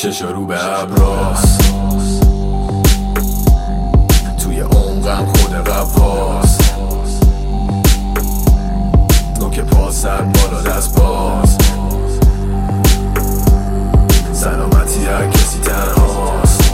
چشا رو به ابراز، توی عمقم خود قواس، نوک پا سر بالا دست باز، سلامتی هر کسی تنهاست.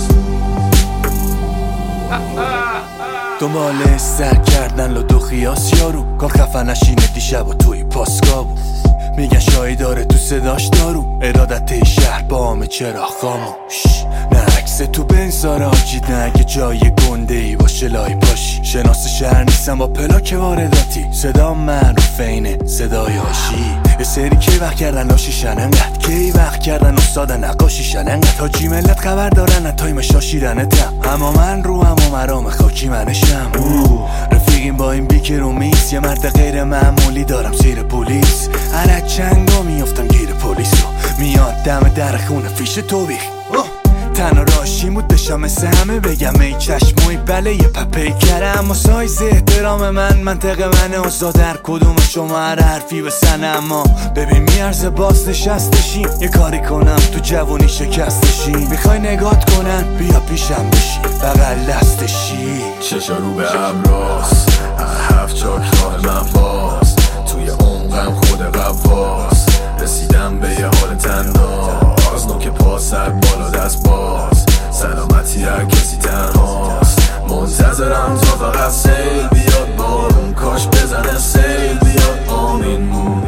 دنبال سر کردن لدو خیاس یارو، کار خفه نشینه دیشب و توی پاسکا بود. میگن شایی داره تو صداش دارو، ارادت شهر با همه چرا خاموش. نه عکس تو بنزار آجید، نه اگه جای گنده ای باشه لای پاشی. شناس شهر نیستم با پلاک وارداتی، صدا معروف اینه صدای آشی. یه سری کی وقت کردن لاشیشن انقدر، کی وقت کردن استاد نقاشیشن انقدر. تاجی ملت خبر دارن نه تایم شاشیرنتم، اما من رو هم و مرام خاکی منشم. رفیقیم با این بیکر و میس، یه مرد غیر معمولی دارم زیر پلیس. هر چنگا میافتم گیر پلیس رو، میاد دم در خونه فیش توبیخ. تنها راشیم بود بشم مثل همه بگم ای چشموی بله یه پپی کرم. اما سایز احترام من منطق منه، اوزا در کدوم شما هر حرفی بسنه. اما ببین میارزه باز نشستشیم، یه کاری کنم تو جوانی شکستشیم. میخوای نگات کنن بیا پیشم بشی بغل دستشی. چشا رو به ابراز، هفت چاک راه من باز، توی عمقم خود قواس، رسیدم به یه حال تناز، نوک پا سر بالا دست باز، سلامتی هر کسی تنهاست. منتظرم تا فقط سیل بیاد بارون، کاش بزنه سیل بیاد آمین مون.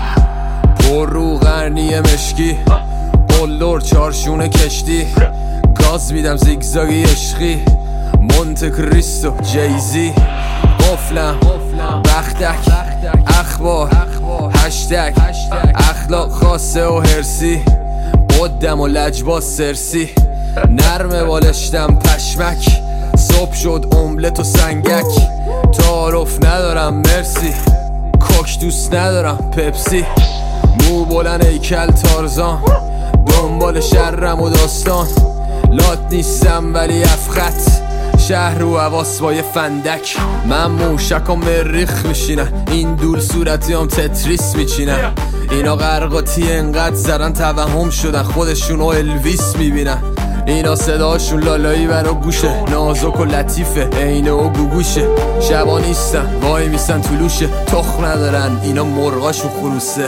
پر رو غرنی مشکی، قلدر چارشون کشتی، گاز میدم زیگزاگی عشقی، مونت کریستو جیزی. قفلم بختک اخبار هشتگ، اخلاق خاصه و هرسی، قدم و لجباز سرسی. نرمه بالشتم پشمک، صبح شد املت و سنگک. تعارف ندارم مرسی، کوک دوست ندارم پپسی. مو بلند ایکل تارزان، دنبال شرم و داستان. لات نیستم ولی افخط، شهر رو حواس با یه فندک. من موشک و مریخ میشینن، این دول صورتی هم تتریس میچینن. اینا غرقاتی انقدر زدن توهم شدن، خودشونو الویس میبینن. اینا صداشون لالایی برا گوشه، نازک و لطیفه عینه و گوگوشه. شبا نیستن وای میسن طلوشه، تخم ندارن اینا مرغاشون خروسه.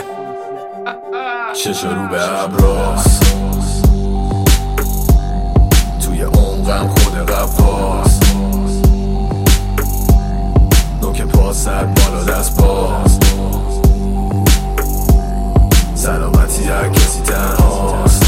چشا رو به ابراز، توی عمقم خود قواس، نوک پا سر بالا دست باز، سلامتی هر کسی تنهاست.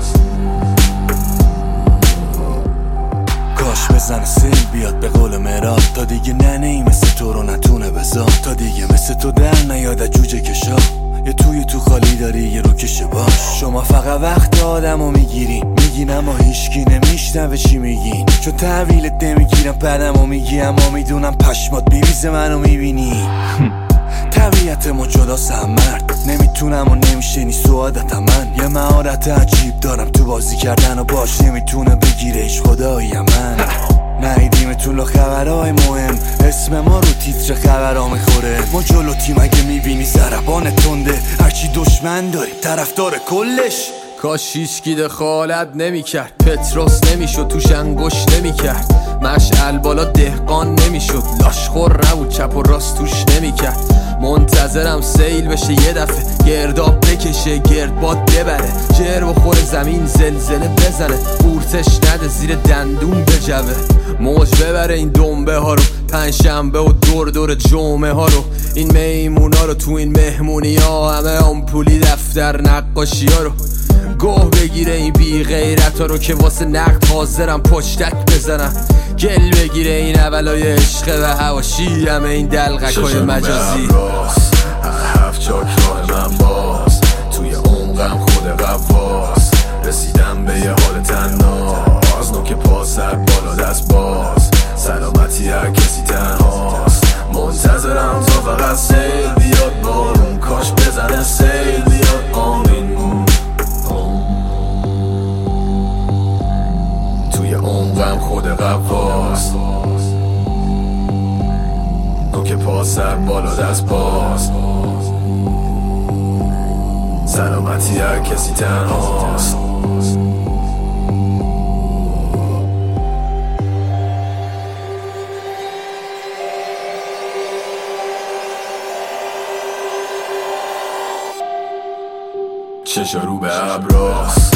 کاش بزنه سیل بیاد به قول مراد، تا دیگه ننهی مثل تو رو نتونه بزار. تا دیگه مثل تو در نیاد جوجه کشا، یه تو خالی داری یه رو کشه باش. شما فقط وقت آدمو میگین اما هیچکی نمیشنوه چی میگین. چون تحویلت نمیگیرم بعدمو میگی، اما میدونم پشمات بیریزه منو میبینی. طبیعتمو جداست هم مرد، نمیتونم و نمیشه نیست تو عادتم. من یه مهارت عجیب دارم تو بازی کردن و باش نمیتونه بگیرهش خدایی من. نهیدیمتون خبرهای مهم، اسم ما رو تیتر خبرها میخوره. ما جلو تیم اگه میبینی ضربان تنده، هرچی دشمن داری طرفدار کلش. کاش هیچکی دخالت نمیکرد، پتروس نمیشد توش انگشت نمیکرد. مشعل بالا دهقان نمیشد، لاشخور نبود چپ و راست توش نمیکرد. منتظرم سیل بشه یه دفعه، گرداب بکشه گردباد ببره. جر بخوره زمین زلزله بزنه، قورتش نده زیر دندون بجوه. موج ببره این دنبه ها رو، پنجشنبه و دور جمعه ها رو. این میمونا رو تو این مهمونی ها، همه آمپولی دفتر نقاشی ها رو. گوه بگیره این بی غیرت ها رو که واسه نقد حاضرم پشتک بزنم. گل بگیره این اولای عشق و هواشی، همه این دلغک های مجازی. هفت چاک راه من باز، توی عمقم خود قواس، رسیدم به یه حال تناز، نوک پا سر بالا دست باز، سلامتی هر کسی تنهاست. منتظرم تا فقط سیل بیاد بارون، کاش بزنه سیل بیاد آمین مون. توی عمقم خود قواس، نوک پا سر بالا دست باز، سلامتی هر کسی تنهاست. چشا رو به ابراست